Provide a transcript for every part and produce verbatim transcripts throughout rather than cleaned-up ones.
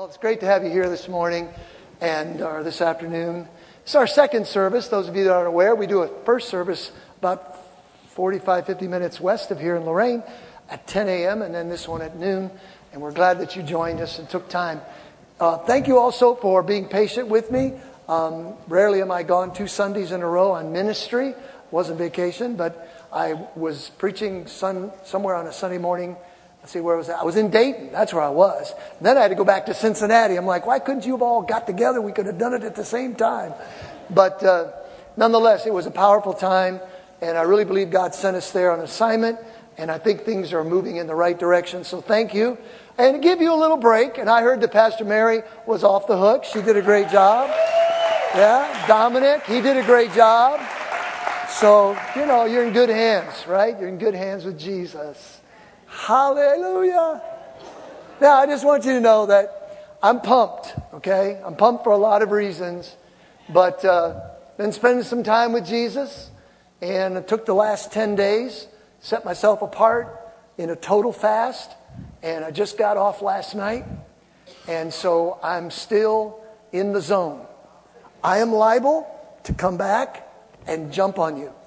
It's great to have you here this morning and or this afternoon. It's our second service. Those of you that aren't aware, we do a first service about forty-five, fifty minutes west of here in Lorain at ten a.m. and then this one at noon. And we're glad that you joined us and took time. Uh, thank you also for being patient with me. Um, rarely am I gone two Sundays in a row on ministry. Wasn't vacation, but I was preaching sun, somewhere on a Sunday morning. Let's see, where was I? I was in Dayton. That's where I was. And then I had to go back to Cincinnati. I'm like, why couldn't you have all got together? We could have done it at the same time. But uh, nonetheless, it was a powerful time. And I really believe God sent us there on assignment. And I think things are moving in the right direction. So thank you. And to give you a little break, and I heard that Pastor Mary was off the hook. She did a great job. Yeah, Dominic, he did a great job. So, you know, you're in good hands, right? You're in good hands with Jesus. Hallelujah. Now, I just want you to know that I'm pumped, okay? I'm pumped for a lot of reasons. But uh, been spending some time with Jesus. And I took the last ten days, set myself apart in a total fast. And I just got off last night. And so I'm still in the zone. I am liable to come back and jump on you.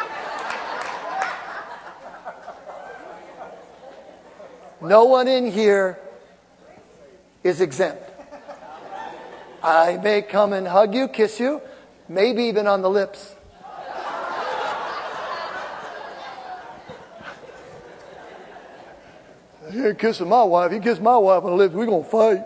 No one in here is exempt. I may come and hug you, kiss you, maybe even on the lips. He ain't kissing my wife. He kissed my wife on the lips. We're going to fight.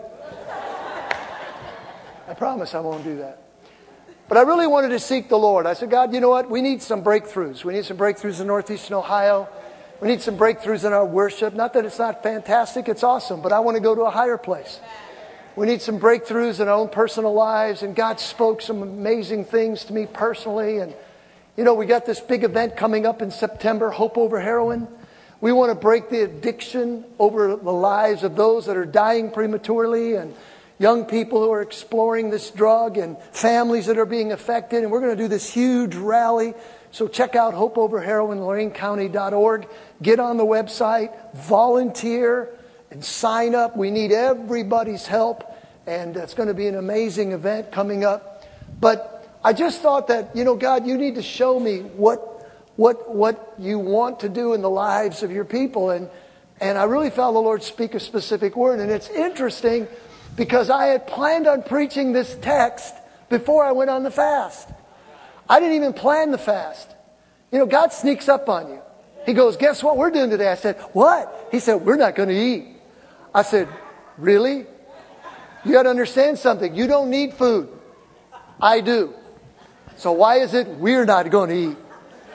I promise I won't do that. But I really wanted to seek the Lord. I said, God, you know what? We need some breakthroughs. We need some breakthroughs in Northeastern Ohio. We need some breakthroughs in our worship. Not that it's not fantastic. It's awesome. But I want to go to a higher place. We need some breakthroughs in our own personal lives. And God spoke some amazing things to me personally. And, you know, we got this big event coming up in September, Hope Over Heroin. We want to break the addiction over the lives of those that are dying prematurely and young people who are exploring this drug and families that are being affected. And we're going to do this huge rally. So check out hope over heroin lorain county dot org. Get on the website, volunteer, and sign up. We need everybody's help. And it's going to be an amazing event coming up. But I just thought that, you know, God, you need to show me what what what you want to do in the lives of your people. And, and I really felt the Lord speak a specific word. And it's interesting because I had planned on preaching this text before I went on the fast. I didn't even plan the fast. You know, God sneaks up on you. He goes, guess what we're doing today? I said, what? He said, we're not going to eat. I said, really? You got to understand something. You don't need food. I do. So why is it we're not going to eat?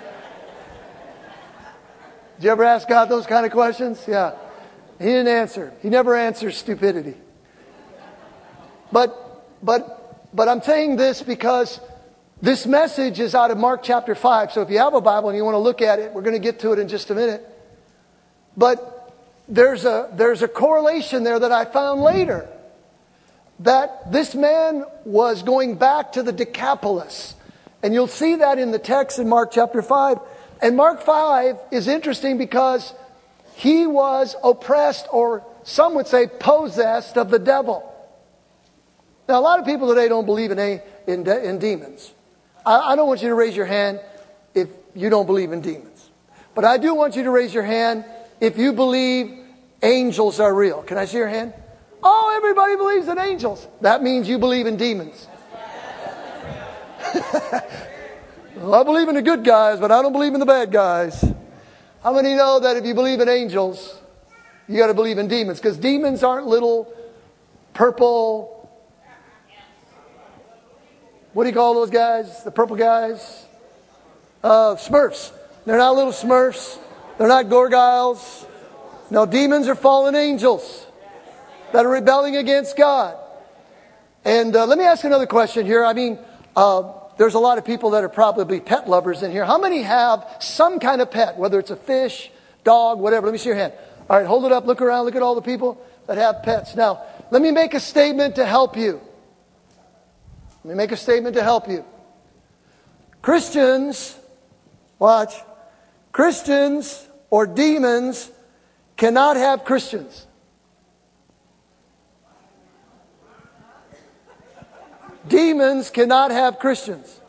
Did you ever ask God those kind of questions? Yeah. He didn't answer. He never answers stupidity. But, but, but I'm saying this because this message is out of Mark chapter five. So if you have a Bible and you want to look at it, we're going to get to it in just a minute. But there's a, there's a correlation there that I found later. That this man was going back to the Decapolis. And you'll see that in the text in Mark chapter five. And Mark five is interesting because he was oppressed, or some would say possessed, of the devil. Now, a lot of people today don't believe in a, in, de, in demons. I, I don't want you to raise your hand if you don't believe in demons. But I do want you to raise your hand if you believe angels are real. Can I see your hand? Oh, everybody believes in angels. That means you believe in demons. Well, I believe in the good guys, but I don't believe in the bad guys. How many know that if you believe in angels, you got to believe in demons? Because demons aren't little purple... What do you call those guys? The purple guys? Uh, Smurfs. They're not little Smurfs. They're not Gorgiles. No, demons are fallen angels that are rebelling against God. And uh, let me ask another question here. I mean, uh, there's a lot of people that are probably pet lovers in here. How many have some kind of pet, whether it's a fish, dog, whatever? Let me see your hand. All right, hold it up. Look around. Look at all the people that have pets. Now, let me make a statement to help you. Let me make a statement to help you. Christians, watch, Christians or demons cannot have Christians. Demons cannot have Christians.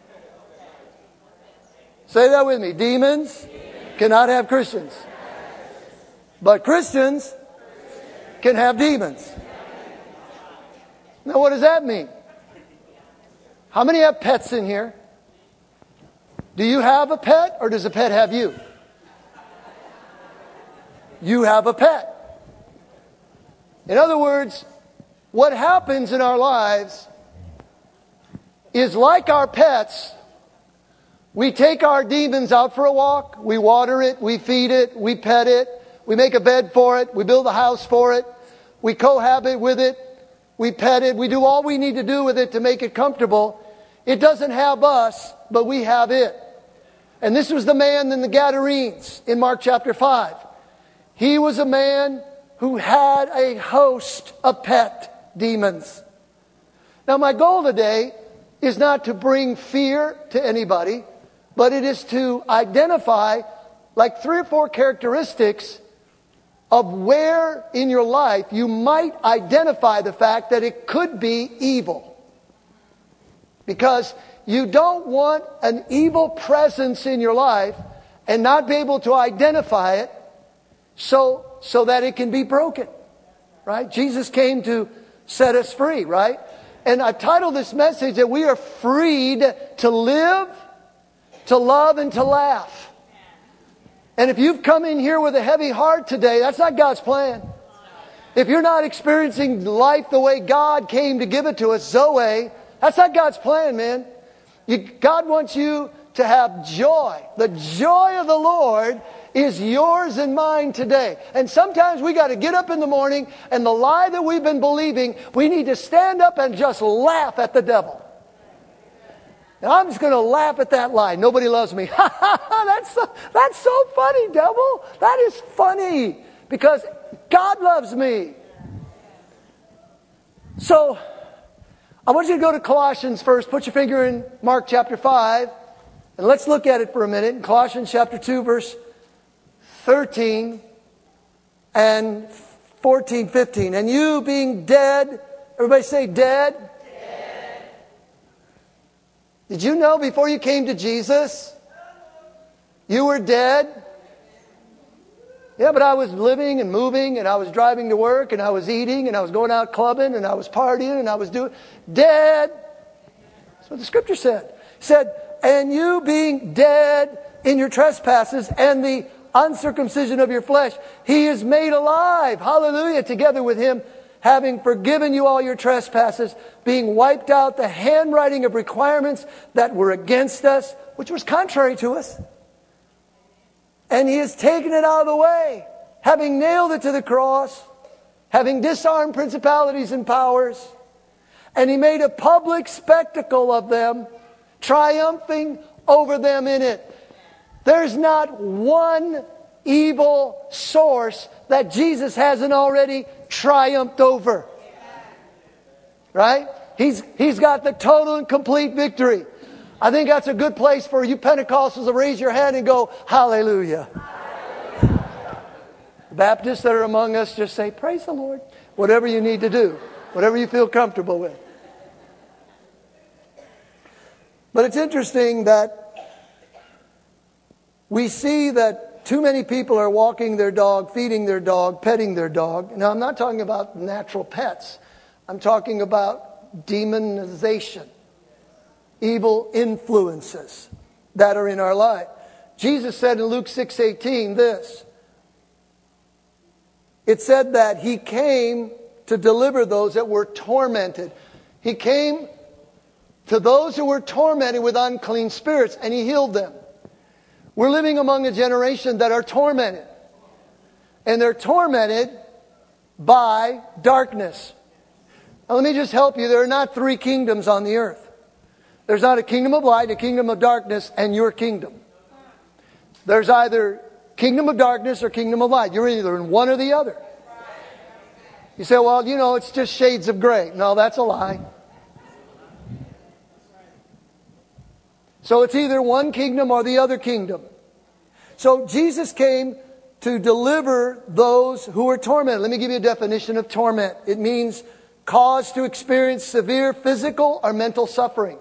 Say that with me. Demons cannot have Christians. But Christians can have demons. Now what does that mean? How many have pets in here? Do you have a pet or does a pet have you? You have a pet. In other words, what happens in our lives is like our pets. We take our demons out for a walk. We water it. We feed it. We pet it. We make a bed for it. We build a house for it. We cohabit with it. We pet it. We do all we need to do with it to make it comfortable. It doesn't have us, but we have it. And this was the man in the Gadarenes in Mark chapter five. He was a man who had a host of pet demons. Now my goal today is not to bring fear to anybody, but it is to identify like three or four characteristics of where in your life you might identify the fact that it could be evil. Because you don't want an evil presence in your life and not be able to identify it so, so that it can be broken. Right? Jesus came to set us free, right? And I titled this message that we are freed to live, to love, and to laugh. And if you've come in here with a heavy heart today, that's not God's plan. If you're not experiencing life the way God came to give it to us, Zoe, that's not God's plan, man. You, God wants you to have joy. The joy of the Lord is yours and mine today. And sometimes we got to get up in the morning and the lie that we've been believing, we need to stand up and just laugh at the devil. And I'm just going to laugh at that lie. Nobody loves me. that's, so, that's so funny, devil. That is funny because God loves me. So I want you to go to Colossians first. Put your finger in Mark chapter five. And let's look at it for a minute. In Colossians chapter two, verse thirteen and fourteen, fifteen. And you being dead, everybody say dead. Dead. Did you know before you came to Jesus, you were dead? Yeah, but I was living and moving and I was driving to work and I was eating and I was going out clubbing and I was partying and I was doing dead. That's what the scripture said. It said, and you being dead in your trespasses and the uncircumcision of your flesh, He is made alive. Hallelujah. Together with Him, having forgiven you all your trespasses, being wiped out the handwriting of requirements that were against us, which was contrary to us. And He has taken it out of the way, having nailed it to the cross, having disarmed principalities and powers. And He made a public spectacle of them, triumphing over them in it. There's not one evil source that Jesus hasn't already triumphed over. Right? He's, he's got the total and complete victory. I think that's a good place for you Pentecostals to raise your hand and go, hallelujah. Hallelujah. Baptists that are among us, just say, praise the Lord. Whatever you need to do. Whatever you feel comfortable with. But it's interesting that we see that too many people are walking their dog, feeding their dog, petting their dog. Now, I'm not talking about natural pets. I'm talking about demonization. Evil influences that are in our life. Jesus said in Luke six eighteen this. It said that He came to deliver those that were tormented. He came to those who were tormented with unclean spirits, and He healed them. We're living among a generation that are tormented. And they're tormented by darkness. Now let me just help you. There are not three kingdoms on the earth. There's not a kingdom of light, a kingdom of darkness, and your kingdom. There's either kingdom of darkness or kingdom of light. You're either in one or the other. You say, well, you know, it's just shades of gray. No, that's a lie. So it's either one kingdom or the other kingdom. So Jesus came to deliver those who were tormented. Let me give you a definition of torment. It means cause to experience severe physical or mental suffering.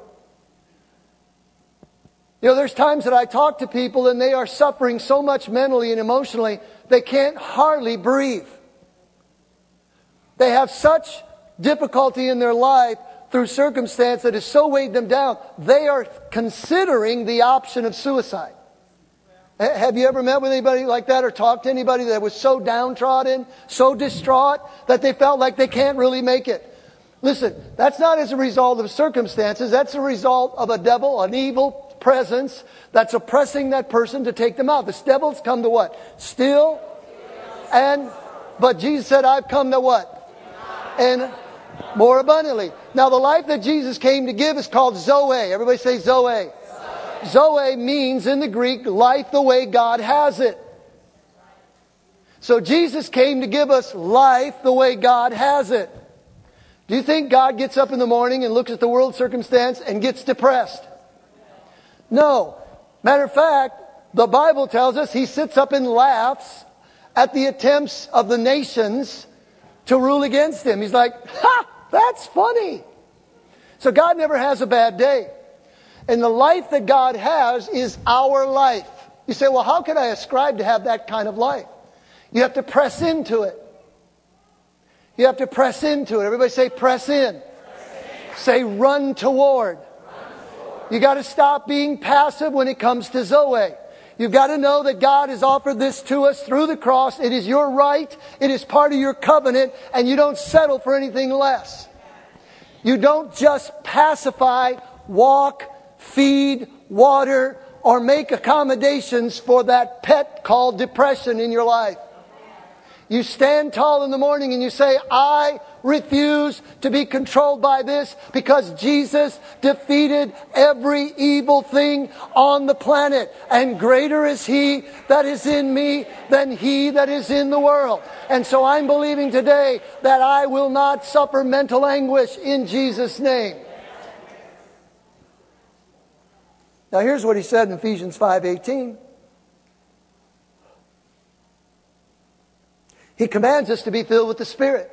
You know, there's times that I talk to people and they are suffering so much mentally and emotionally, they can't hardly breathe. They have such difficulty in their life through circumstance that has so weighed them down, they are considering the option of suicide. Have you ever met with anybody like that or talked to anybody that was so downtrodden, so distraught, that they felt like they can't really make it? Listen, that's not as a result of circumstances. That's a result of a devil, an evil presence that's oppressing that person to take them out. This devil's come to what? Steal and... But Jesus said, I've come to what? And more abundantly. Now, the life that Jesus came to give is called Zoe. Everybody say Zoe. Zoe. Zoe means in the Greek, life the way God has it. So Jesus came to give us life the way God has it. Do you think God gets up in the morning and looks at the world circumstance and gets depressed? No. Matter of fact, the Bible tells us He sits up and laughs at the attempts of the nations to rule against Him. He's like, ha! That's funny. So God never has a bad day. And the life that God has is our life. You say, well, how can I ascribe to have that kind of life? You have to press into it. You have to press into it. Everybody say, press in. Press in. Say, run toward. Run toward. You got to stop being passive when it comes to Zoe. You've got to know that God has offered this to us through the cross. It is your right. It is part of your covenant. And you don't settle for anything less. You don't just pacify, walk, feed, water, or make accommodations for that pet called depression in your life. You stand tall in the morning and you say, I refuse to be controlled by this because Jesus defeated every evil thing on the planet. And greater is He that is in me than he that is in the world. And so I'm believing today that I will not suffer mental anguish in Jesus' name. Now here's what He said in Ephesians five eighteen. He commands us to be filled with the Spirit.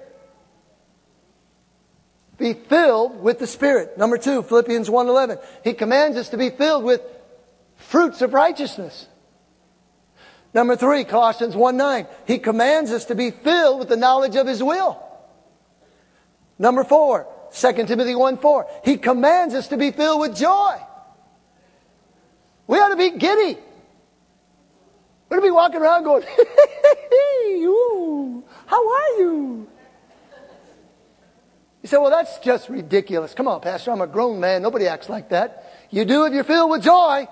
Be filled with the Spirit. Number two, Philippians one eleven. He commands us to be filled with fruits of righteousness. Number three, Colossians one nine. He commands us to be filled with the knowledge of His will. Number four, Second Timothy one four. He commands us to be filled with joy. We ought to be giddy. We're going to be walking around going, ooh, how are you? You say, well, that's just ridiculous. Come on, Pastor, I'm a grown man. Nobody acts like that. You do if you're filled with joy.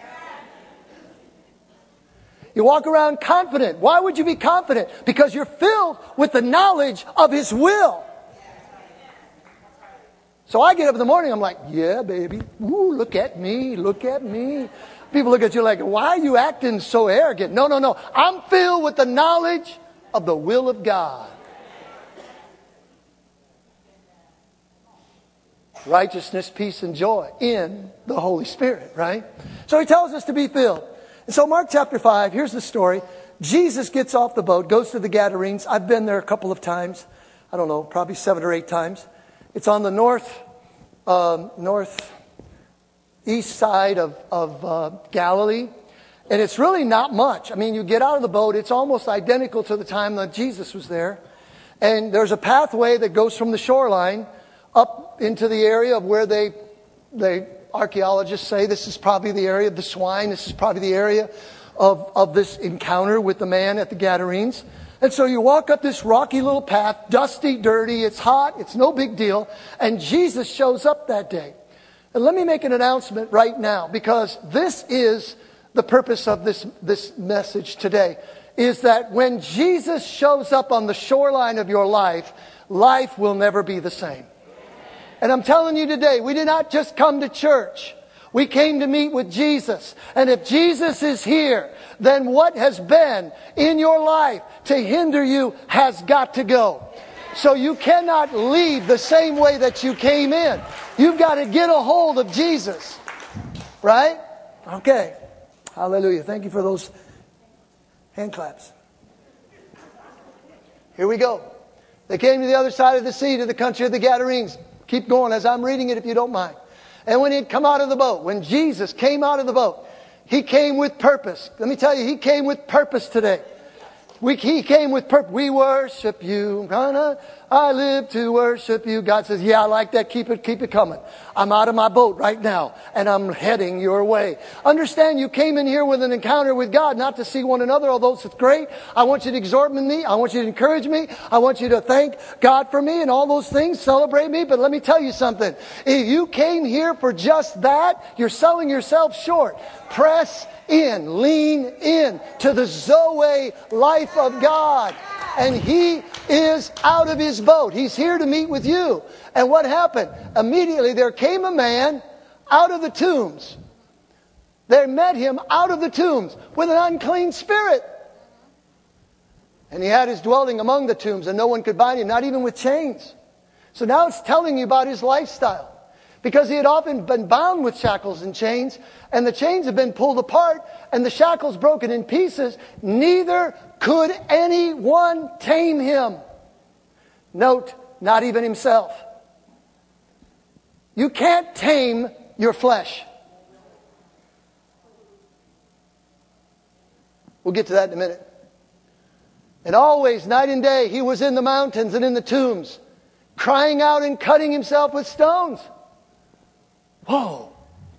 You walk around confident. Why would you be confident? Because you're filled with the knowledge of His will. So I get up in the morning, I'm like, yeah, baby. Ooh, look at me, look at me. People look at you like, why are you acting so arrogant? No, no, no. I'm filled with the knowledge of the will of God. Righteousness, peace, and joy in the Holy Spirit, right? So He tells us to be filled. And so Mark chapter five, here's the story. Jesus gets off the boat, goes to the Gadarenes. I've been there a couple of times. I don't know, probably seven or eight times. It's on the north, um, north east side of, of uh, Galilee. And it's really not much. I mean, you get out of the boat, it's almost identical to the time that Jesus was there. And there's a pathway that goes from the shoreline up into the area of where they, they archaeologists say this is probably the area of the swine. This is probably the area of, of this encounter with the man at the Gadarenes. And so you walk up this rocky little path, dusty, dirty, it's hot, it's no big deal. And Jesus shows up that day. And let me make an announcement right now, because this is the purpose of this, this message today, is that when Jesus shows up on the shoreline of your life, life will never be the same. And I'm telling you today, we did not just come to church. We came to meet with Jesus. And if Jesus is here, then what has been in your life to hinder you has got to go. So you cannot leave the same way that you came in. You've got to get a hold of Jesus. Right? Okay. Hallelujah. Thank you for those hand claps. Here we go. They came to the other side of the sea, to the country of the Gadarenes. Keep going as I'm reading it if you don't mind. And when he had come out of the boat, when Jesus came out of the boat, he came with purpose. Let me tell you, he came with purpose today. We, he came with purpose. We worship you. I live to worship you. God says, yeah, I like that. Keep it, keep it coming. I'm out of my boat right now and I'm heading your way. Understand, you came in here with an encounter with God, not to see one another, although it's great. I want you to exhort me. I want you to encourage me. I want you to thank God for me and all those things. Celebrate me. But let me tell you something. If you came here for just that, you're selling yourself short. Press in, lean in to the Zoe life of God. And He is out of His boat. He's here to meet with you. And what happened? Immediately there came a man out of the tombs. They met him out of the tombs with an unclean spirit. And he had his dwelling among the tombs, and no one could bind him, not even with chains. So now it's telling you about his lifestyle. Because he had often been bound with shackles and chains, and the chains have been pulled apart, and the shackles broken in pieces. Neither could anyone tame him. Note, not even himself. You can't tame your flesh. We'll get to that in a minute. And always, night and day, he was in the mountains and in the tombs, crying out and cutting himself with stones. Whoa.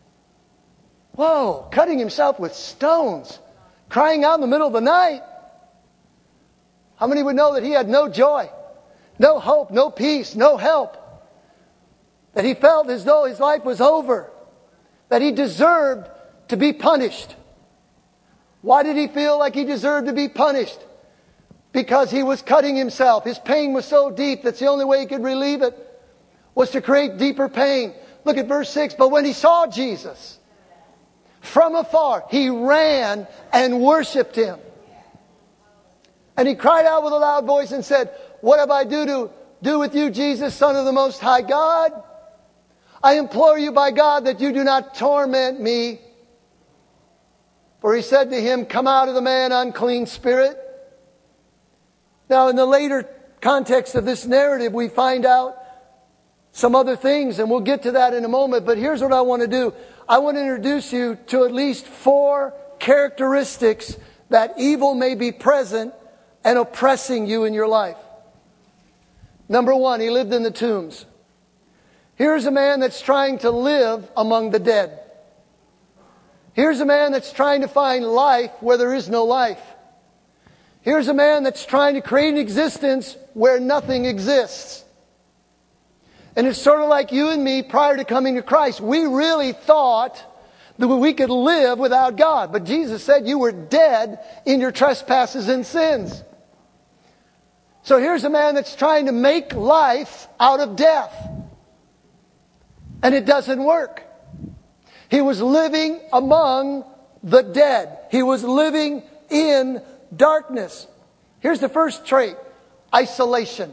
Whoa. Cutting himself with stones. Crying out in the middle of the night. How many would know that he had no joy, no hope, no peace, no help? That he felt as though his life was over. That he deserved to be punished. Why did he feel like he deserved to be punished? Because he was cutting himself. His pain was so deep that's the only way he could relieve it was to create deeper pain. Look at verse six. But when he saw Jesus from afar, he ran and worshipped him. And he cried out with a loud voice and said, what have I do to do with you, Jesus, Son of the Most High God? I implore you by God that you do not torment me. For he said to him, come out of the man, unclean spirit. Now in the later context of this narrative, we find out some other things, and we'll get to that in a moment. But here's what I want to do. I want to introduce you to at least four characteristics that evil may be present and oppressing you in your life. Number one, he lived in the tombs. Here's a man that's trying to live among the dead. Here's a man that's trying to find life where there is no life. Here's a man that's trying to create an existence where nothing exists. And it's sort of like you and me prior to coming to Christ. We really thought that we could live without God. But Jesus said you were dead in your trespasses and sins. So here's a man that's trying to make life out of death. And it doesn't work. He was living among the dead. He was living in darkness. Here's the first trait. Isolation.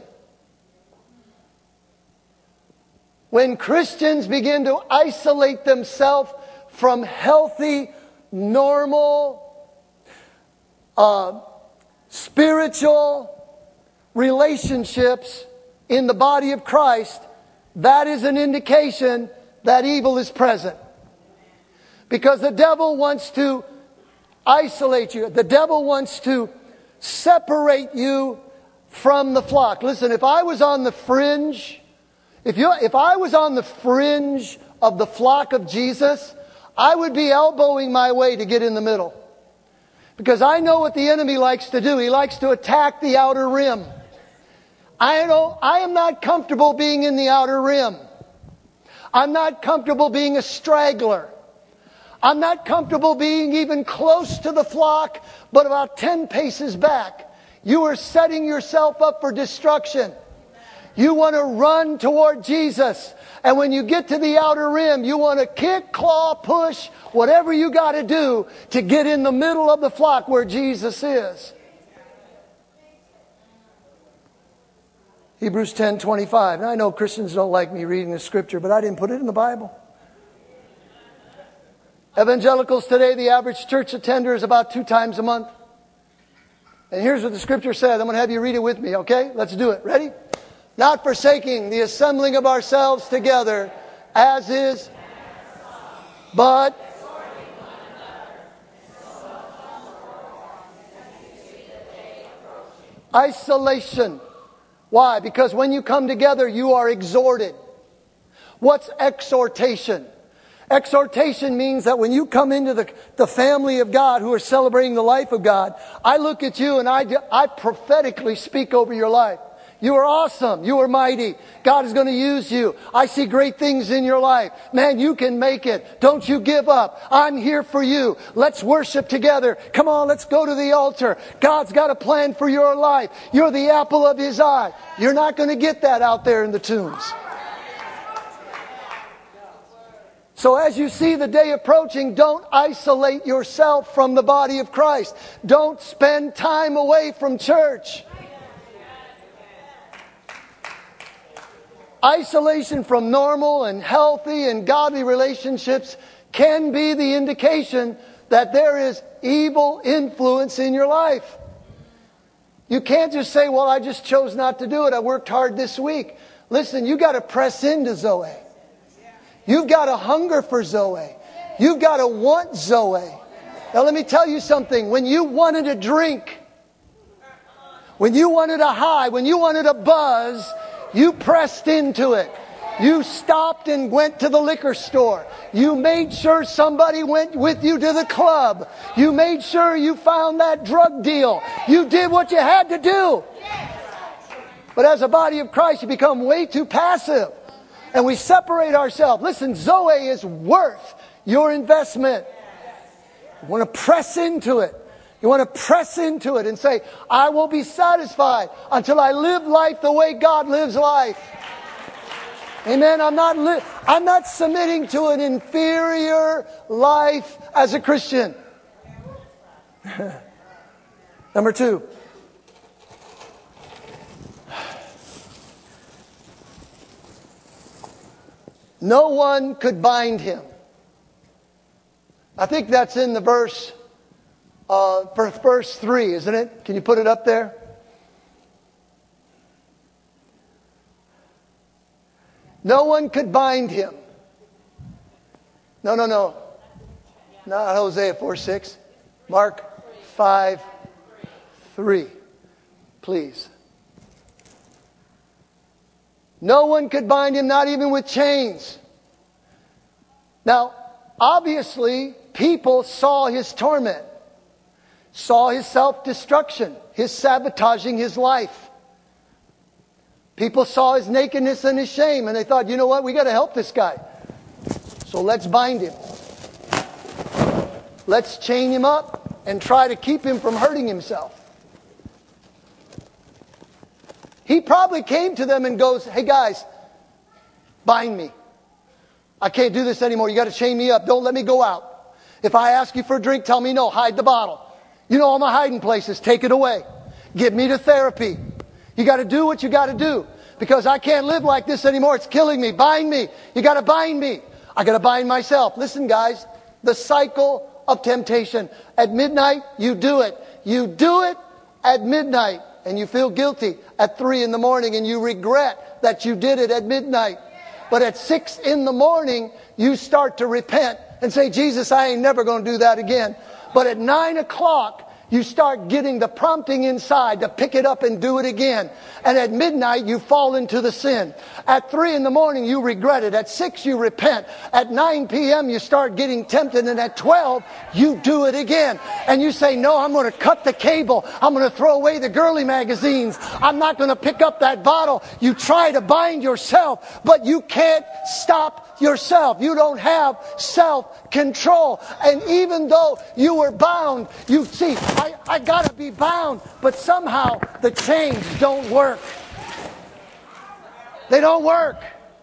When Christians begin to isolate themselves from healthy, normal, uh, spiritual relationships in the body of Christ, that is an indication that evil is present. Because the devil wants to isolate you. The devil wants to separate you from the flock. Listen, if I was on the fringe, if you, if I was on the fringe of the flock of Jesus, I would be elbowing my way to get in the middle. Because I know what the enemy likes to do. He likes to attack the outer rim. I don't, I am not comfortable being in the outer rim. I'm not comfortable being a straggler. I'm not comfortable being even close to the flock, but about ten paces back. You are setting yourself up for destruction. You want to run toward Jesus. And when you get to the outer rim, you want to kick, claw, push, whatever you got to do to get in the middle of the flock where Jesus is. Hebrews ten twenty-five. Now I know Christians don't like me reading the scripture, but I didn't put it in the Bible. Evangelicals today, the average church attender is about two times a month. And here's what the scripture says. I'm going to have you read it with me, okay? Let's do it. Ready? not forsaking the assembling of ourselves together, as is, but isolation. Why? Because when you come together, you are exhorted. What's exhortation? Exhortation means that when you come into the, the family of God who are celebrating the life of God, I look at you and I, I prophetically speak over your life. You are awesome. You are mighty. God is going to use you. I see great things in your life. Man, you can make it. Don't you give up. I'm here for you. Let's worship together. Come on, let's go to the altar. God's got a plan for your life. You're the apple of His eye. You're not going to get that out there in the tombs. So as you see the day approaching, don't isolate yourself from the body of Christ. Don't spend time away from church. Isolation from normal and healthy and godly relationships can be the indication that there is evil influence in your life. You can't just say, well, I just chose not to do it. I worked hard this week. Listen, you got to press into Zoe. You've got to hunger for Zoe. You've got to want Zoe. Now let me tell you something. When you wanted a drink, when you wanted a high, when you wanted a buzz, you pressed into it. You stopped and went to the liquor store. You made sure somebody went with you to the club. You made sure you found that drug deal. You did what you had to do. But as a body of Christ, you become way too passive. And we separate ourselves. Listen, Zoe is worth your investment. You want to press into it. You want to press into it and say, I won't be satisfied until I live life the way God lives life. Amen. I'm not li- I'm not submitting to an inferior life as a Christian. Number two. No one could bind him. I think that's in the verse, uh, for verse three, isn't it? Can you put it up there? No one could bind him. No, no, no. Not Hosea four six. Mark five three. Please. No one could bind him, not even with chains. Now, obviously, people saw his torment, saw his self-destruction, his sabotaging his life. People saw his nakedness and his shame, and they thought, you know what, we got to help this guy. So let's bind him. Let's chain him up and try to keep him from hurting himself. He probably came to them and goes, hey guys, bind me. I can't do this anymore. You got to chain me up. Don't let me go out. If I ask you for a drink, tell me no. Hide the bottle. You know all my hiding places. Take it away. Get me to therapy. You got to do what you got to do. Because I can't live like this anymore. It's killing me. Bind me. You got to bind me. I got to bind myself. Listen, guys. The cycle of temptation. At midnight, you do it. You do it at midnight. And you feel guilty at three in the morning. And you regret that you did it at midnight. But at six in the morning, you start to repent. And say, Jesus, I ain't never going to do that again. But at nine o'clock, you start getting the prompting inside to pick it up and do it again. And at midnight, you fall into the sin. At three in the morning, you regret it. At six, you repent. At nine p.m., you start getting tempted. And at twelve, you do it again. And you say, no, I'm going to cut the cable. I'm going to throw away the girly magazines. I'm not going to pick up that bottle. You try to bind yourself, but you can't stop yourself. You don't have self-control. And even though you were bound, you see, I, I got to be bound. But somehow the chains don't work. They don't work.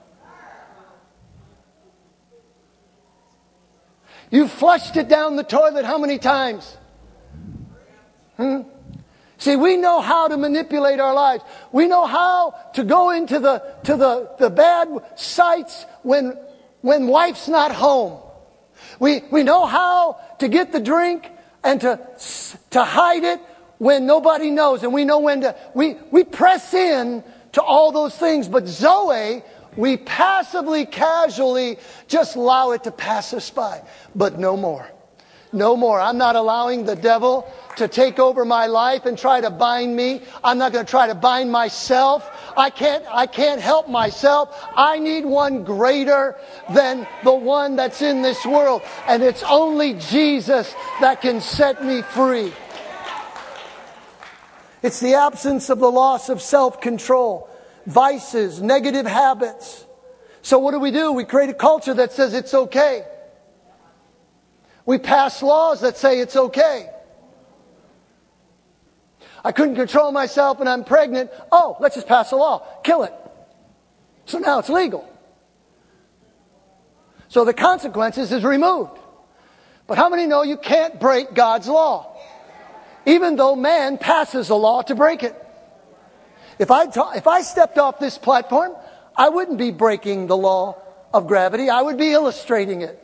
You flushed it down the toilet how many times? Hmm? See, we know how to manipulate our lives. We know how to go into the to the, the bad sites when when wife's not home. We we know how to get the drink and to to hide it when nobody knows. And we know when to we we press in to all those things. But Zoe, we passively, casually just allow it to pass us by. But no more. No more. I'm not allowing the devil to take over my life and try to bind me. I'm not going to try to bind myself. I can't, I can't help myself. I need one greater than the one that's in this world. And it's only Jesus that can set me free. It's the absence of the loss of self-control, vices, negative habits. So what do we do? We create a culture that says it's okay. We pass laws that say it's okay. I couldn't control myself and I'm pregnant. Oh, let's just pass a law. Kill it. So now it's legal. So the consequences is removed. But how many know you can't break God's law? Even though man passes a law to break it. If I, ta- if I stepped off this platform, I wouldn't be breaking the law of gravity. I would be illustrating it.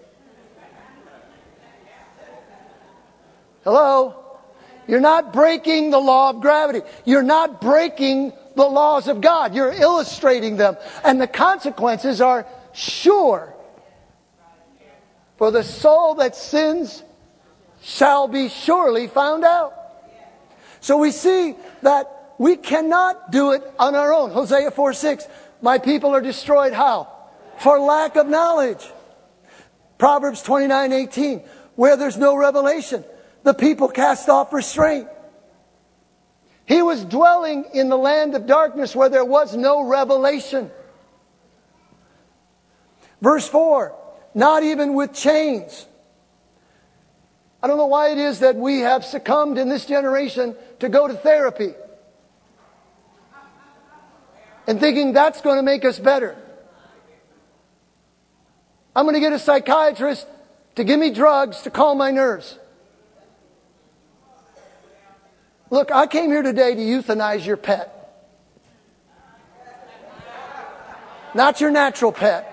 Hello? You're not breaking the law of gravity. You're not breaking the laws of God. You're illustrating them. And the consequences are sure. For the soul that sins shall be surely found out. So we see that we cannot do it on our own. Hosea four six, my people are destroyed how? For lack of knowledge. Proverbs twenty-nine eighteen, where there's no revelation, the people cast off restraint. He was dwelling in the land of darkness where there was no revelation. Verse four, not even with chains. I don't know why it is that we have succumbed in this generation to go to therapy. And thinking that's going to make us better. I'm going to get a psychiatrist to give me drugs to calm my nerves. Look, I came here today to euthanize your pet. Not your natural pet.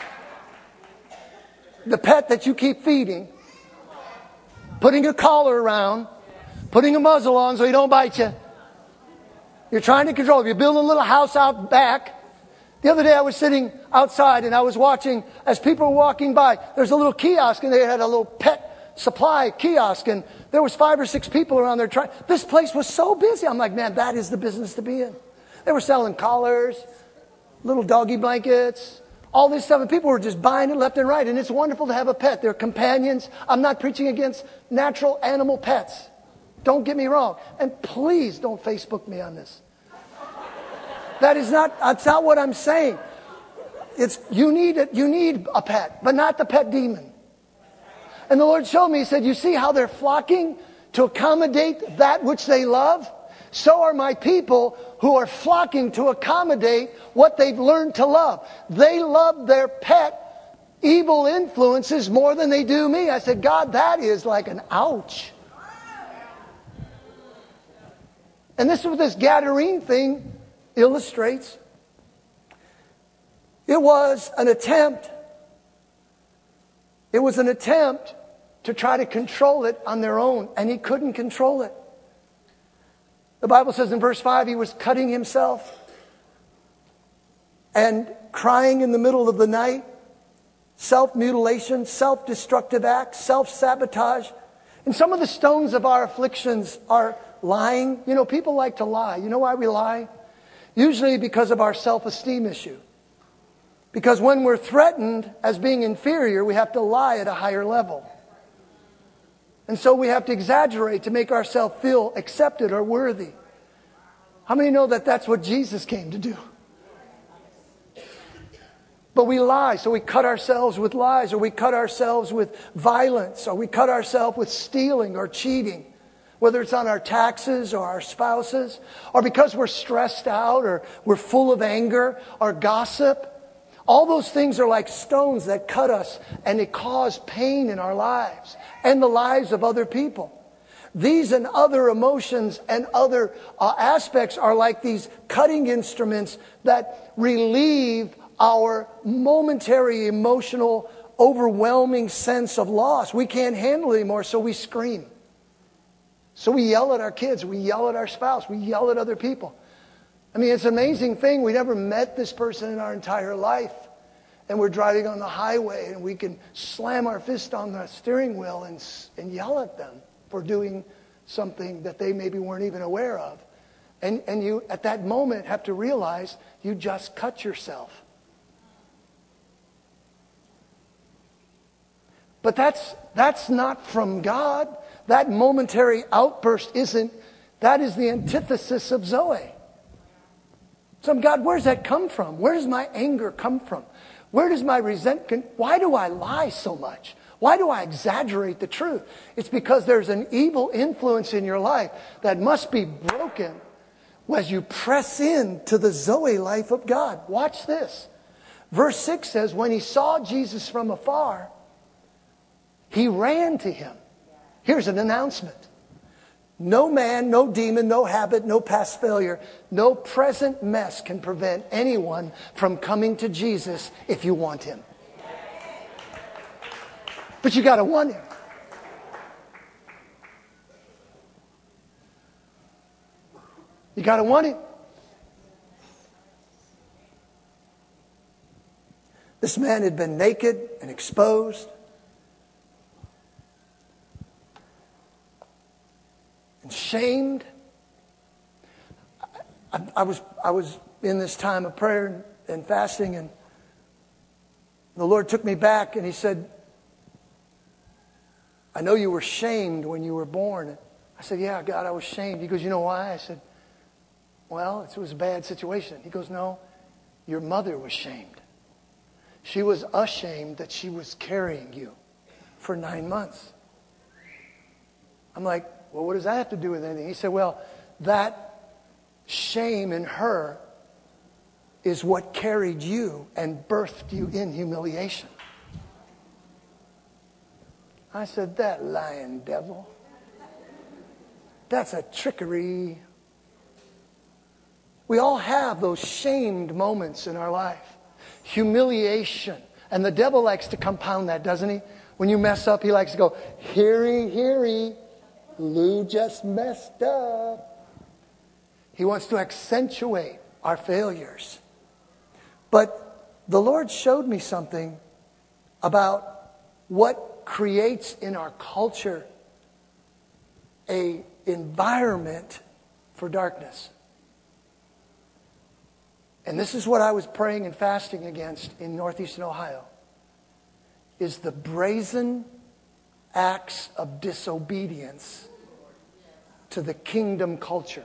The pet that you keep feeding. Putting a collar around. Putting a muzzle on so he don't bite you. You're trying to control. You're building a little house out back. The other day I was sitting outside and I was watching as people were walking by. There's a little kiosk and they had a little pet supply kiosk and there was five or six people around there trying. This place was so busy. I'm like, man, that is the business to be in. They were selling collars, little doggy blankets, all this stuff. And people were just buying it left and right. And it's wonderful to have a pet. They're companions. I'm not preaching against natural animal pets. Don't get me wrong. And please don't Facebook me on this. That is not, that's not what I'm saying. It's, you need it, you need a pet, but not the pet demon. And the Lord showed me, He said, you see how they're flocking to accommodate that which they love? So are my people who are flocking to accommodate what they've learned to love. They love their pet evil influences more than they do me. I said, God, that is like an ouch. And this is what this Gadarene thing illustrates. It was an attempt. It was an attempt to try to control it on their own. And he couldn't control it. The Bible says in verse five, he was cutting himself and crying in the middle of the night. Self-mutilation, self-destructive acts, self-sabotage. And some of the stones of our afflictions are lying. You know, people like to lie. You know why we lie? Usually because of our self-esteem issue. Because when we're threatened as being inferior, we have to lie at a higher level. And so we have to exaggerate to make ourselves feel accepted or worthy. How many know that that's what Jesus came to do? But we lie, so we cut ourselves with lies, or we cut ourselves with violence, or we cut ourselves with stealing or cheating. Whether it's on our taxes or our spouses, or because we're stressed out or we're full of anger or gossip. All those things are like stones that cut us and they cause pain in our lives and the lives of other people. These and other emotions and other uh, aspects are like these cutting instruments that relieve our momentary emotional, overwhelming sense of loss. We can't handle it anymore, so we scream. So we yell at our kids, we yell at our spouse, we yell at other people. I mean, it's an amazing thing. We never met this person in our entire life. And we're driving on the highway and we can slam our fist on the steering wheel and, and yell at them for doing something that they maybe weren't even aware of. And, and you, at that moment, have to realize you just cut yourself. But that's, that's not from God. That momentary outburst isn't, that is the antithesis of Zoe. So God, where does that come from? Where does my anger come from? Where does my resentment, why do I lie so much? Why do I exaggerate the truth? It's because there's an evil influence in your life that must be broken as you press in to the Zoe life of God. Watch this. Verse six says, when he saw Jesus from afar, he ran to him. Here's an announcement. No man, no demon, no habit, no past failure, no present mess can prevent anyone from coming to Jesus if you want him. But you got to want him. You got to want him. This man had been naked and exposed. And shamed. I, I was I was in this time of prayer and fasting, and the Lord took me back and he said, I know you were shamed when you were born. I said, yeah, God, I was shamed. He goes, you know why? I said, well, it was a bad situation. He goes, no, your mother was shamed. She was ashamed that she was carrying you for nine months. I'm like, well, what does that have to do with anything? He said, well, that shame in her is what carried you and birthed you in humiliation. I said, that lying devil. That's a trickery. We all have those shamed moments in our life. Humiliation. And the devil likes to compound that, doesn't he? When you mess up, he likes to go, heary, heary, Lou just messed up. He wants to accentuate our failures. But the Lord showed me something about what creates in our culture an environment for darkness. And this is what I was praying and fasting against in northeastern Ohio, is the brazen acts of disobedience to the kingdom culture.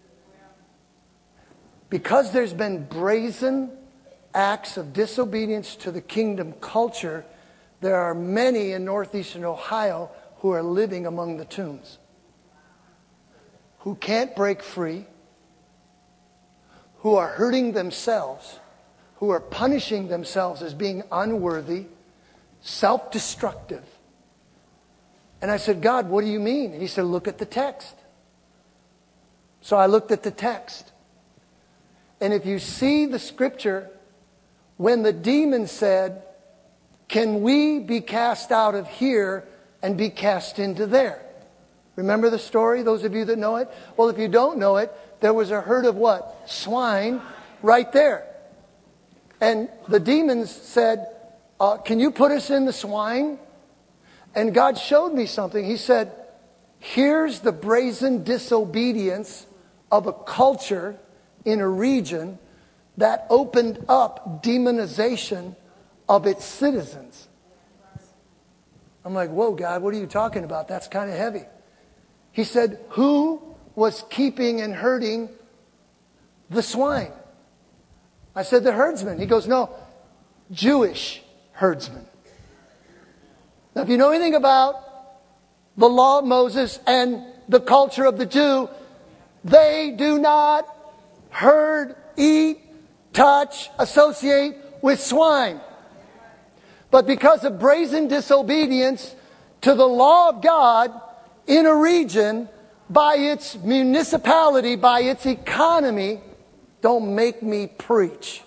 Because there's been brazen acts of disobedience to the kingdom culture, there are many in northeastern Ohio who are living among the tombs, who can't break free, who are hurting themselves, who are punishing themselves as being unworthy, self-destructive. And I said, God, what do you mean? And he said, look at the text. So I looked at the text. And if you see the scripture, when the demon said, can we be cast out of here and be cast into there? Remember the story, those of you that know it? Well, if you don't know it, there was a herd of what? Swine right there. And the demons said, uh, can you put us in the swine? And God showed me something. He said, here's the brazen disobedience of a culture in a region that opened up demonization of its citizens. I'm like, whoa, God, what are you talking about? That's kind of heavy. He said, who was keeping and herding the swine? I said, the herdsman. He goes, no, Jewish herdsmen. Now, if you know anything about the law of Moses and the culture of the Jew, they do not herd, eat, touch, associate with swine. But because of brazen disobedience to the law of God in a region, by its municipality, by its economy, don't make me preach.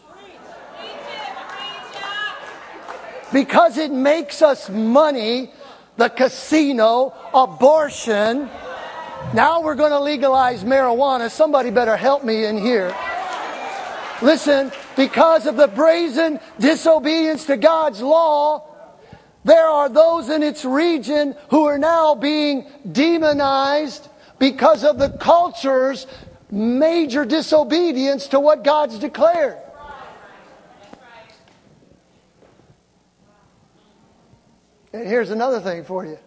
Because it makes us money, the casino, abortion. Now we're going to legalize marijuana. Somebody better help me in here. Listen, because of the brazen disobedience to God's law, there are those in its region who are now being demonized because of the culture's major disobedience to what God's declared. And here's another thing for you.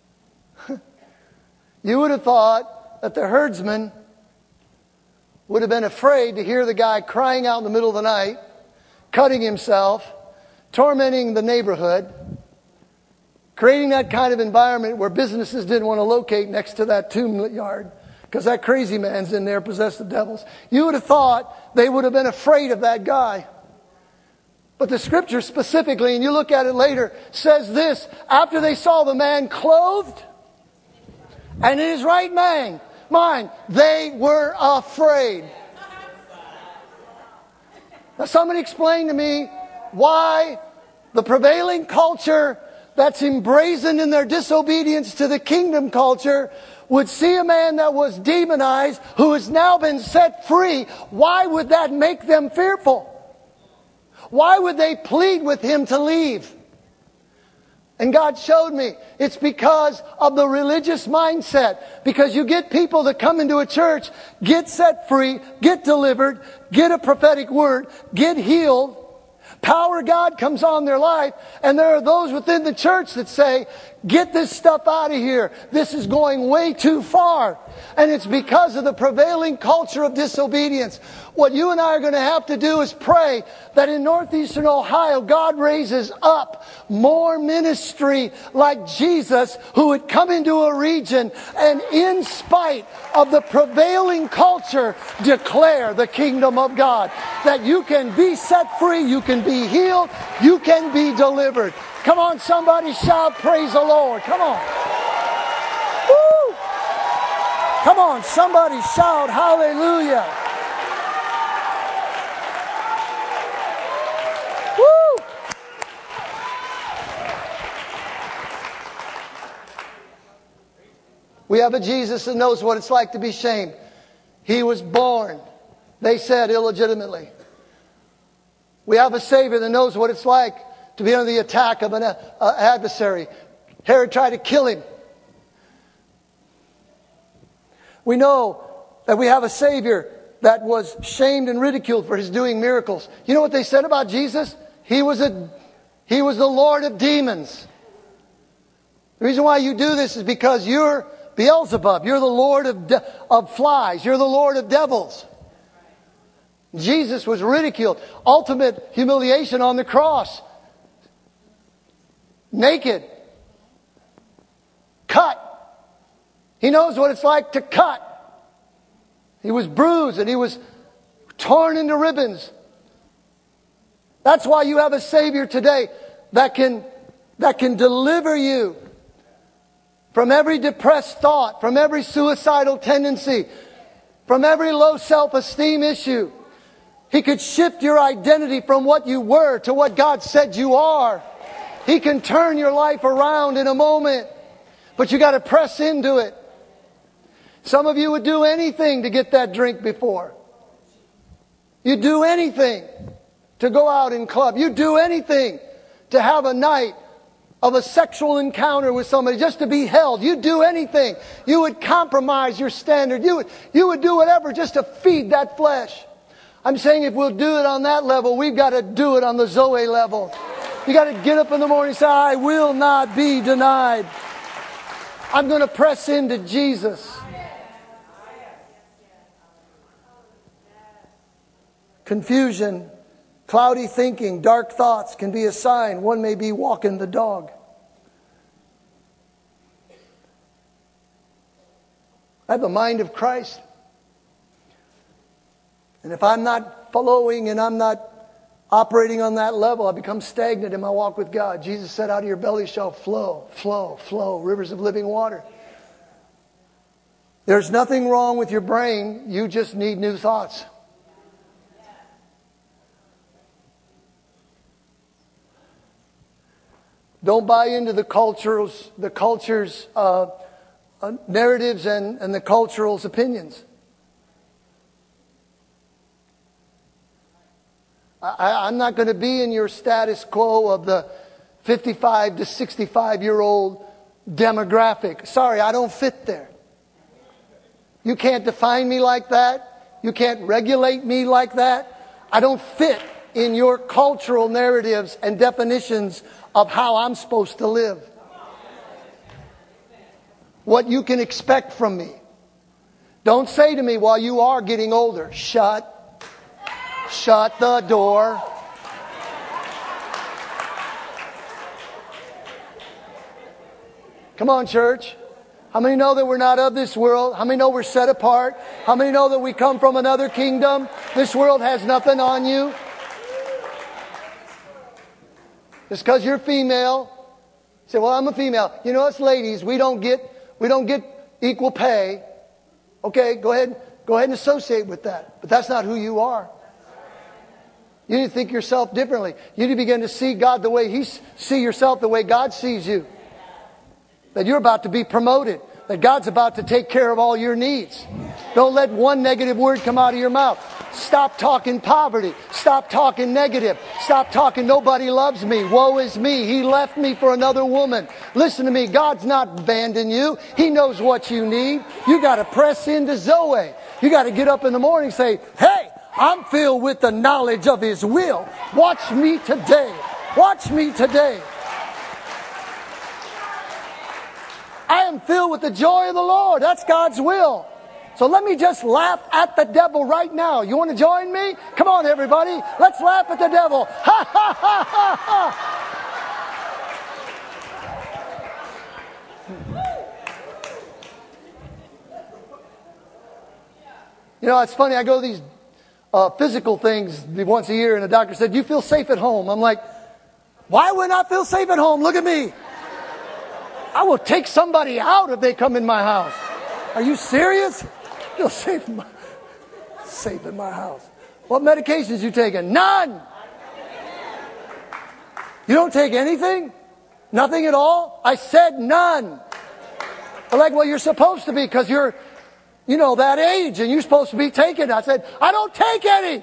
You would have thought that the herdsman would have been afraid to hear the guy crying out in the middle of the night, cutting himself, tormenting the neighborhood, creating that kind of environment where businesses didn't want to locate next to that tomb yard because that crazy man's in there possessed of devils. You would have thought they would have been afraid of that guy. But the scripture specifically, and you look at it later, says this: after they saw the man clothed and in his right mind, mind, they were afraid. Now somebody explain to me why the prevailing culture that's embrazened in their disobedience to the kingdom culture would see a man that was demonized who has now been set free. Why would that make them fearful? Why would they plead with him to leave? And God showed me it's because of the religious mindset. Because you get people that come into a church, get set free, get delivered, get a prophetic word, get healed. Power of God comes on their life, and there are those within the church that say, get this stuff out of here. This is going way too far. And it's because of the prevailing culture of disobedience. What you and I are going to have to do is pray that in northeastern Ohio, God raises up more ministry like Jesus who would come into a region and in spite of the prevailing culture declare the kingdom of God. That you can be set free, you can be healed, you can be delivered. Come on, somebody shout, praise the Lord. Come on. Woo! Come on, somebody shout, hallelujah. Woo! We have a Jesus that knows what it's like to be shamed. He was born, they said, illegitimately. We have a Savior that knows what it's like to be under the attack of an uh, adversary. Herod tried to kill him. We know that we have a Savior that was shamed and ridiculed for his doing miracles. You know what they said about Jesus? He was a, he was the Lord of demons. The reason why you do this is because you're Beelzebub. You're the Lord of, de- of flies. You're the Lord of devils. Jesus was ridiculed. Ultimate humiliation on the cross. Naked. Cut. He knows what it's like to cut. He was bruised and he was torn into ribbons. That's why you have a Savior today that can, that can deliver you from every depressed thought, from every suicidal tendency, from every low self-esteem issue. He could shift your identity from what you were to what God said you are. He can turn your life around in a moment. But you got to press into it. Some of you would do anything to get that drink before. You'd do anything to go out and club. You'd do anything to have a night of a sexual encounter with somebody, just to be held. You'd do anything. You would compromise your standard. You would, you would do whatever just to feed that flesh. I'm saying if we'll do it on that level, we've got to do it on the Zoe level. You got to get up in the morning and say, I will not be denied. I'm going to press into Jesus. Confusion, cloudy thinking, dark thoughts can be a sign one may be walking the dog. I have the mind of Christ. And if I'm not following and I'm not operating on that level, I become stagnant in my walk with God. Jesus said, out of your belly shall flow, flow, flow, rivers of living water. There's nothing wrong with your brain. You just need new thoughts. Don't buy into the culture's, the culture's uh, uh, narratives and, and the culture's opinions. I, I'm not going to be in your status quo of the fifty-five to sixty-five year old demographic. Sorry, I don't fit there. You can't define me like that. You can't regulate me like that. I don't fit in your cultural narratives and definitions of how I'm supposed to live. What you can expect from me. Don't say to me, while you are getting older, shut, shut the door. Come on, church. How many know that we're not of this world? How many know we're set apart? How many know that we come from another kingdom? This world has nothing on you. Just because you're female, say, well, I'm a female. You know, us ladies, we don't get we don't get equal pay. Okay, go ahead, go ahead and associate with that. But that's not who you are. You need to think yourself differently. You need to begin to see God the way He see yourself, the way God sees you. That you're about to be promoted. That God's about to take care of all your needs. Don't let one negative word come out of your mouth. Stop talking poverty. Stop talking negative. Stop talking nobody loves me. Woe is me. He left me for another woman. Listen to me. God's not abandoned you. He knows what you need. You got to press into Zoe. You got to get up in the morning and say, hey, I'm filled with the knowledge of His will. Watch me today. Watch me today. I am filled with the joy of the Lord. That's God's will. So let me just laugh at the devil right now. You want to join me? Come on, everybody. Let's laugh at the devil. Ha, ha, ha, ha, ha. You know, it's funny. I go to these uh, physical things once a year, and the doctor said, "Do you feel safe at home?" I'm like, why would I feel safe at home? Look at me. I will take somebody out if they come in my house. Are you serious? I feel safe in my, safe in my house. What medications you taking? None. You don't take anything? Nothing at all? I said none. I'm like, well, you're supposed to be because you're, you know, that age and you're supposed to be taking it. I said, I don't take any.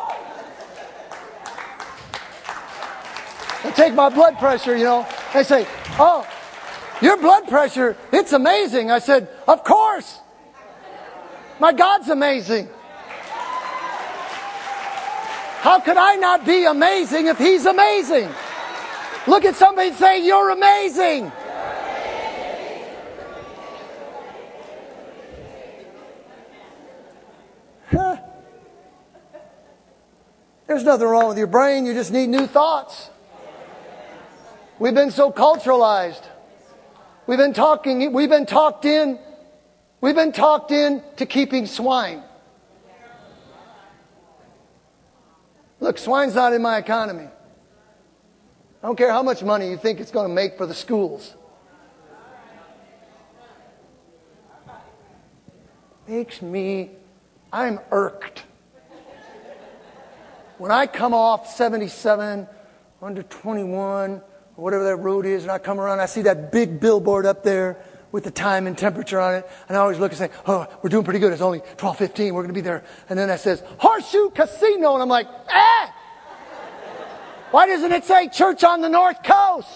I take my blood pressure, you know. They say, oh, your blood pressure, it's amazing. I said, of course. My God's amazing. How could I not be amazing if He's amazing? Look at somebody and say, you're amazing. Huh. There's nothing wrong with your brain. You just need new thoughts. We've been so culturalized. We've been talking, we've been talked in, we've been talked in to keeping swine. Look, swine's not in my economy. I don't care how much money you think it's going to make for the schools. Makes me, I'm irked. When I come off seventy-seven, under twenty-one, or whatever that road is, and I come around, I see that big billboard up there with the time and temperature on it, and I always look and say, oh, we're doing pretty good. It's only twelve fifteen. We're going to be there. And then it says, Horseshoe Casino. And I'm like, eh! Why doesn't it say Church on the North Coast?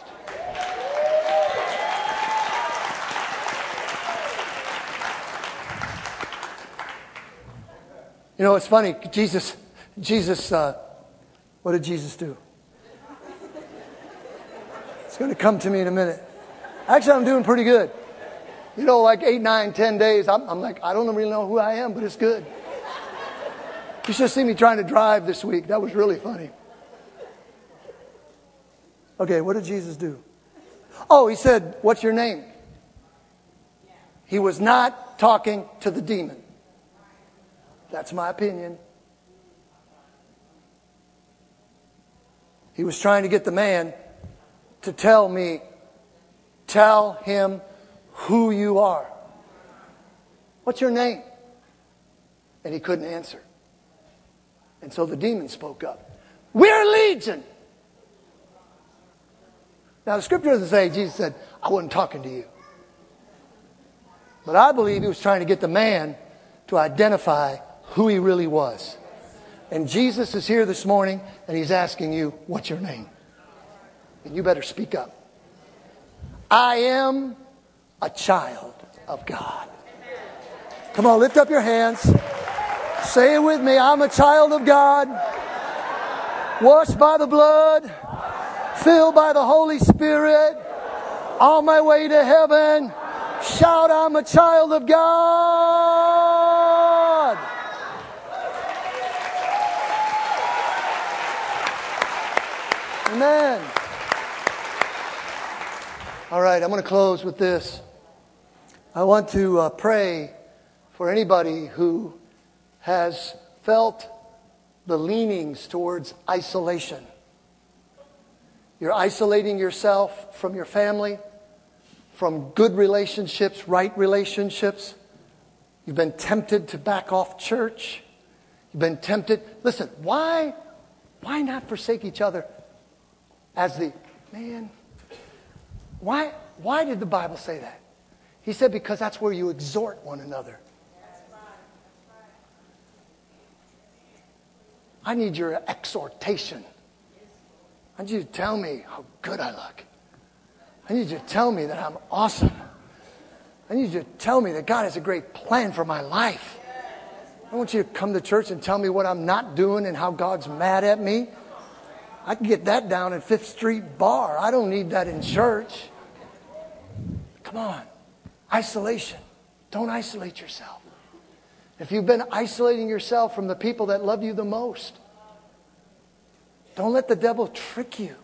You know, it's funny. Jesus, Jesus, uh, what did Jesus do? It's going to come to me in a minute. Actually, I'm doing pretty good. You know, like eight, nine, ten days, I'm, I'm like, I don't really know who I am, but it's good. You should see me trying to drive this week. That was really funny. Okay, what did Jesus do? Oh, He said, what's your name? He was not talking to the demon. That's my opinion. He was trying to get the man to tell me, tell him who you are. What's your name? And he couldn't answer. And so the demon spoke up. We're legion. Now the scripture doesn't say, Jesus said, I wasn't talking to you. But I believe He was trying to get the man to identify who he really was. And Jesus is here this morning, and He's asking you, what's your name? And you better speak up. I am a child of God. Come on, lift up your hands. Say it with me. I'm a child of God. Washed by the blood. Filled by the Holy Spirit. On my way to heaven. Shout, I'm a child of God. Amen. All right, I'm going to close with this. I want to uh, pray for anybody who has felt the leanings towards isolation. You're isolating yourself from your family, from good relationships, right relationships. You've been tempted to back off church. You've been tempted. Listen, why, why not forsake each other as the, man, why, why did the Bible say that? He said because that's where you exhort one another. I need your exhortation. I need you to tell me how good I look. I need you to tell me that I'm awesome. I need you to tell me that God has a great plan for my life. I want you to come to church and tell me what I'm not doing and how God's mad at me. I can get that down at Fifth Street Bar. I don't need that in church. Come on. Isolation. Don't isolate yourself. If you've been isolating yourself from the people that love you the most, don't let the devil trick you.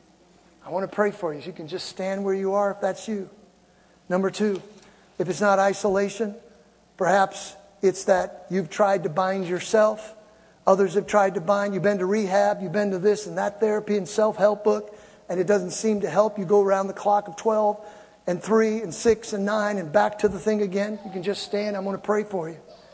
I want to pray for you. You can just stand where you are if that's you. Number two, if it's not isolation, perhaps it's that you've tried to bind yourself. Others have tried to bind. You've been to rehab. You've been to this and that therapy and self-help book, and it doesn't seem to help. You go around the clock of twelve and three and six and nine and back to the thing again. You can just stand. I'm going to pray for you.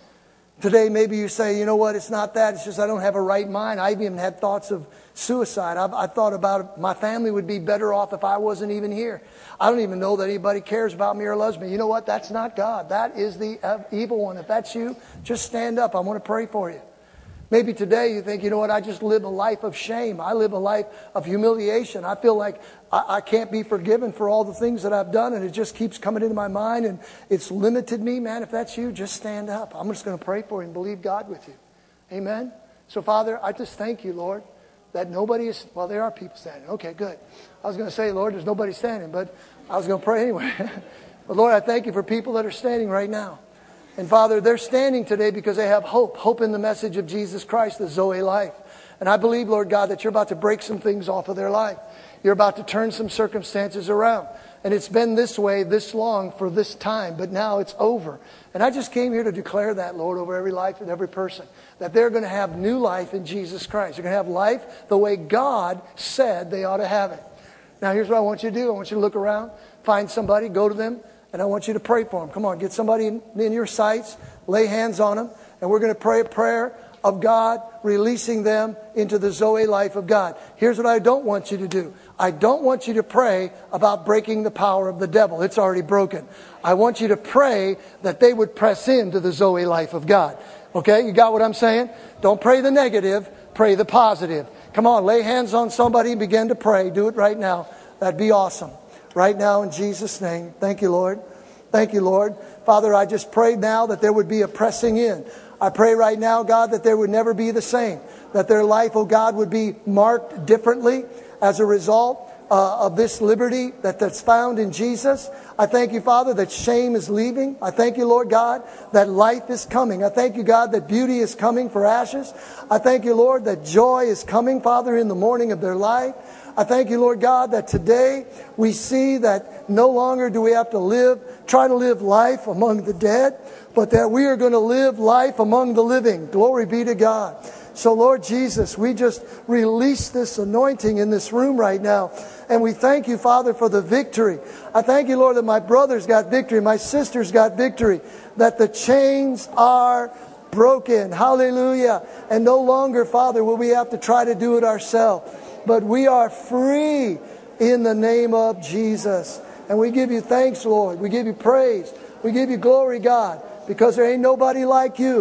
Today, maybe you say, you know what, it's not that. It's just I don't have a right mind. I've even had thoughts of suicide. I've, I thought about my family would be better off if I wasn't even here. I don't even know that anybody cares about me or loves me. You know what? That's not God. That is the uh, evil one. If that's you, just stand up. I want to pray for you. Maybe today you think, you know what, I just live a life of shame. I live a life of humiliation. I feel like I, I can't be forgiven for all the things that I've done, and it just keeps coming into my mind, and it's limited me. Man, if that's you, just stand up. I'm just going to pray for you and believe God with you. Amen? So, Father, I just thank you, Lord, that nobody is, well, there are people standing. Okay, good. I was going to say, Lord, there's nobody standing, but I was going to pray anyway. But, Lord, I thank you for people that are standing right now. And Father, they're standing today because they have hope. Hope in the message of Jesus Christ, the Zoe life. And I believe, Lord God, that you're about to break some things off of their life. You're about to turn some circumstances around. And it's been this way this long for this time, but now it's over. And I just came here to declare that, Lord, over every life and every person. That they're going to have new life in Jesus Christ. They're going to have life the way God said they ought to have it. Now here's what I want you to do. I want you to look around, find somebody, go to them. And I want you to pray for them. Come on, get somebody in, in your sights, lay hands on them, and we're going to pray a prayer of God releasing them into the Zoe life of God. Here's what I don't want you to do. I don't want you to pray about breaking the power of the devil. It's already broken. I want you to pray that they would press into the Zoe life of God. Okay, you got what I'm saying? Don't pray the negative, pray the positive. Come on, lay hands on somebody and begin to pray. Do it right now. That'd be awesome. Right now in Jesus' name. Thank you, Lord. Thank you, Lord. Father, I just pray now that there would be a pressing in. I pray right now, God, that there would never be the same. That their life, oh God, would be marked differently as a result uh, of this liberty that, that's found in Jesus. I thank you, Father, that shame is leaving. I thank you, Lord God, that life is coming. I thank you, God, that beauty is coming for ashes. I thank you, Lord, that joy is coming, Father, in the morning of their life. I thank you, Lord God, that today we see that no longer do we have to live, try to live life among the dead, but that we are going to live life among the living. Glory be to God. So, Lord Jesus, we just release this anointing in this room right now. And we thank you, Father, for the victory. I thank you, Lord, that my brothers got victory, my sisters got victory, that the chains are broken. Hallelujah. And no longer, Father, will we have to try to do it ourselves. But we are free in the name of Jesus. And we give you thanks, Lord. We give you praise. We give you glory, God, because there ain't nobody like you.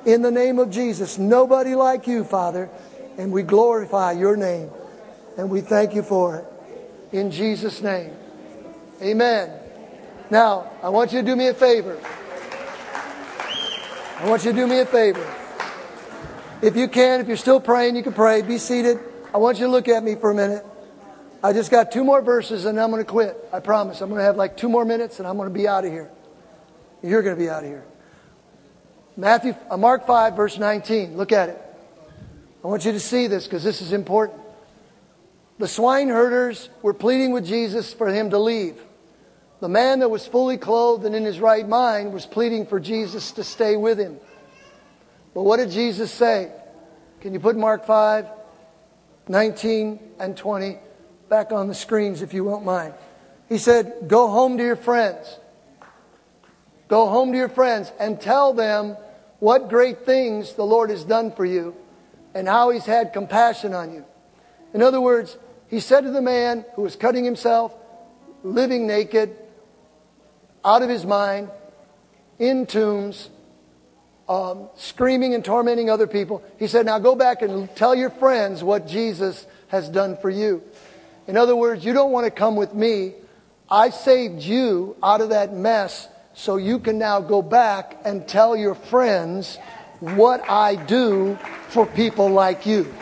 in the name of Jesus. Nobody like you, Father. And we glorify your name. And we thank you for it. In Jesus' name. Amen. Now, I want you to do me a favor. I want you to do me a favor. If you can, if you're still praying, you can pray. Be seated. I want you to look at me for a minute. I just got two more verses and I'm going to quit. I promise. I'm going to have like two more minutes and I'm going to be out of here. You're going to be out of here. Matthew, uh, Mark five, verse nineteen. Look at it. I want you to see this because this is important. The swineherders were pleading with Jesus for him to leave. The man that was fully clothed and in his right mind was pleading for Jesus to stay with him. But what did Jesus say? Can you put Mark five, nineteen and twenty back on the screens if you won't mind? He said, go home to your friends. Go home to your friends and tell them what great things the Lord has done for you and how He's had compassion on you. In other words, He said to the man who was cutting himself, living naked, out of his mind, in tombs, um, screaming and tormenting other people. He said, now go back and tell your friends what Jesus has done for you. In other words, you don't want to come with me. I saved you out of that mess so you can now go back and tell your friends what I do for people like you.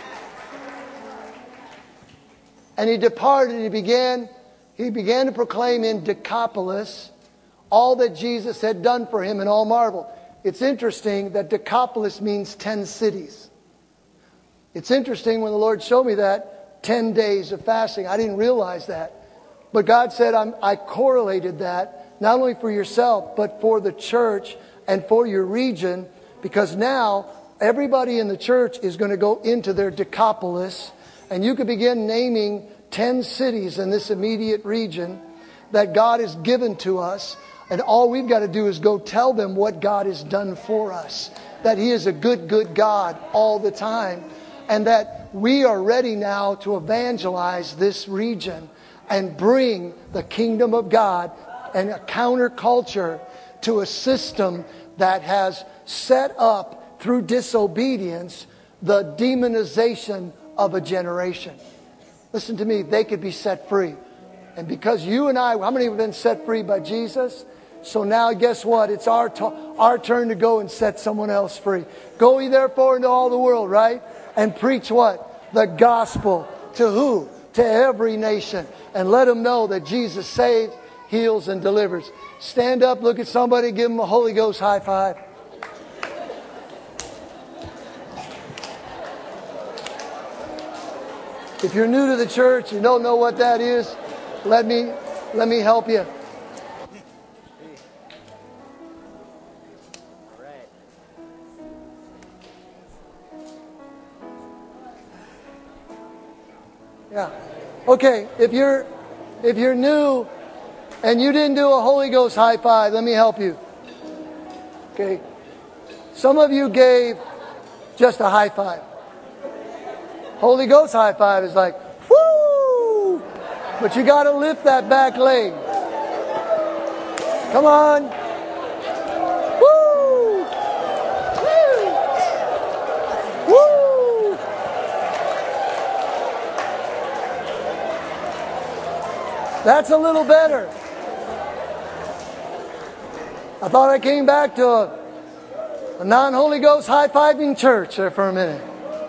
And he departed and he began, he began to proclaim in Decapolis all that Jesus had done for him, and all marveled. It's interesting that Decapolis means ten cities. It's interesting when the Lord showed me that, ten days of fasting. I didn't realize that. But God said, I'm, I correlated that, not only for yourself, but for the church and for your region, because now everybody in the church is going to go into their Decapolis, and you could begin naming ten cities in this immediate region that God has given to us. And all we've got to do is go tell them what God has done for us. That He is a good, good God all the time. And that we are ready now to evangelize this region and bring the kingdom of God and a counterculture to a system that has set up through disobedience the demonization of a generation. Listen to me, they could be set free. And because you and I, how many have been set free by Jesus? So now guess what? It's our, to- our turn to go and set someone else free. Go ye therefore into all the world, right? And preach what? The gospel. To who? To every nation. And let them know that Jesus saves, heals, and delivers. Stand up, look at somebody, give them a Holy Ghost high five. If you're new to the church, you don't know what that is, let me, let me help you. Yeah. Okay, if you're if you're new and you didn't do a Holy Ghost high five, let me help you. Okay. Some of you gave just a high five. Holy Ghost high five is like, whoo! But you got to lift that back leg. Come on. Woo! Woo! Woo! That's a little better. I thought I came back to a, a non-Holy Ghost high-fiving church there for a minute.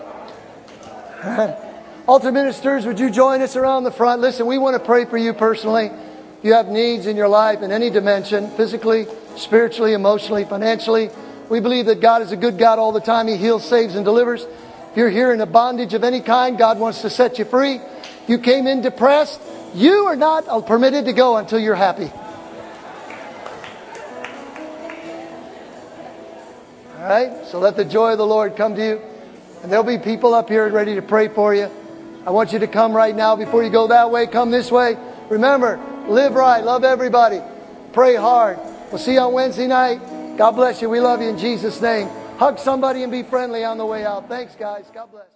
Altar ministers, would you join us around the front? Listen, we want to pray for you personally. If you have needs in your life in any dimension, physically, spiritually, emotionally, financially, we believe that God is a good God all the time. He heals, saves, and delivers. If you're here in a bondage of any kind, God wants to set you free. If you came in depressed, you are not permitted to go until you're happy. All right? So let the joy of the Lord come to you. And there'll be people up here ready to pray for you. I want you to come right now before you go that way. Come this way. Remember, live right. Love everybody. Pray hard. We'll see you on Wednesday night. God bless you. We love you in Jesus' name. Hug somebody and be friendly on the way out. Thanks, guys. God bless.